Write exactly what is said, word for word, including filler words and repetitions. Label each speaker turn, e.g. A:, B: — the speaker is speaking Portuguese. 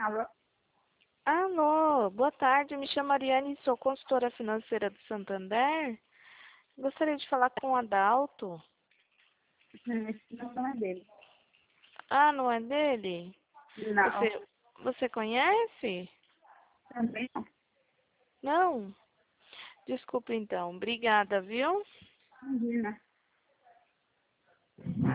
A: Alô?
B: Alô, boa tarde. Me chamo Ariane, sou consultora financeira do Santander. Gostaria de falar com o Adalto.
A: Hum, Esse não é dele.
B: Ah, não é dele?
A: Não,
B: Você, você conhece?
A: também não.
B: Não? Desculpa então. Obrigada, viu?
A: Imagina.